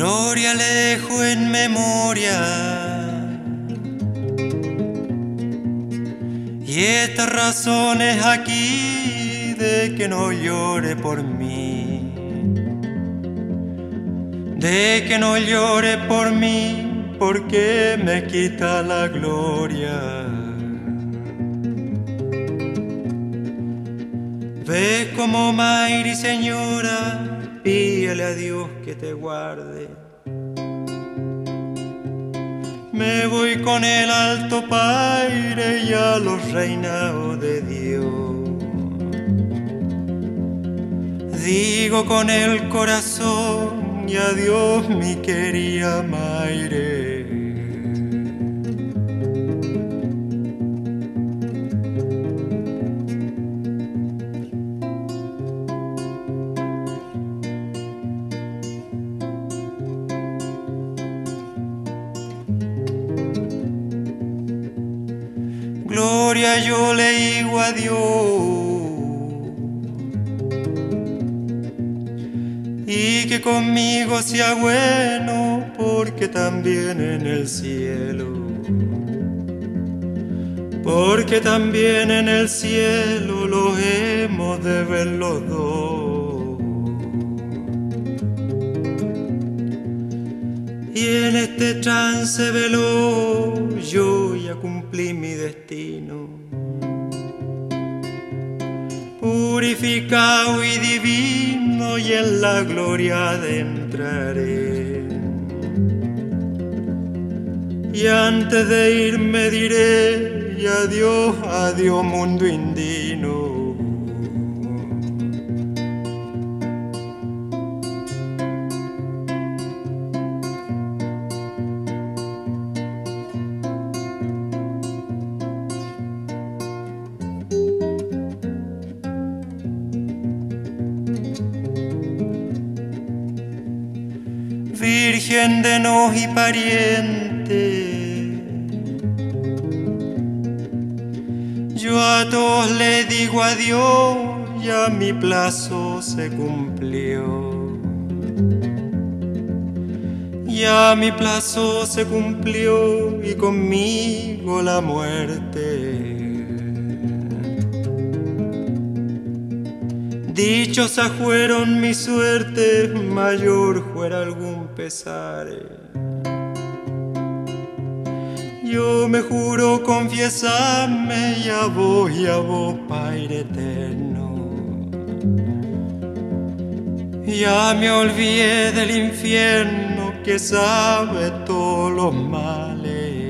Gloria le dejo en memoria, y estas razones aquí de que no llore por mí, de que no llore por mí, porque me quita la gloria. Ve como Mayri, señora, pídele a Dios que te guarde. Me voy con el alto paire y a los reinados de Dios. Digo con el corazón y adiós mi querida Mayre. Gloria yo le digo a Dios, y que conmigo sea bueno, porque también en el cielo, porque también en el cielo los hemos de ver los dos. Y en este trance veloz yo ya cumplí mi destino, purificado y divino, y en la gloria adentraré. Y antes de irme diré y adiós, adiós mundo indino. Virgen de nos y pariente, yo a todos le digo adiós, ya mi plazo se cumplió. Ya mi plazo se cumplió y conmigo la muerte. Dichosas fueron mis suertes, mayor fuera algún pesar. Yo me juro confiesarme y a vos, Padre eterno. Ya me olvidé del infierno que sabe todos los males.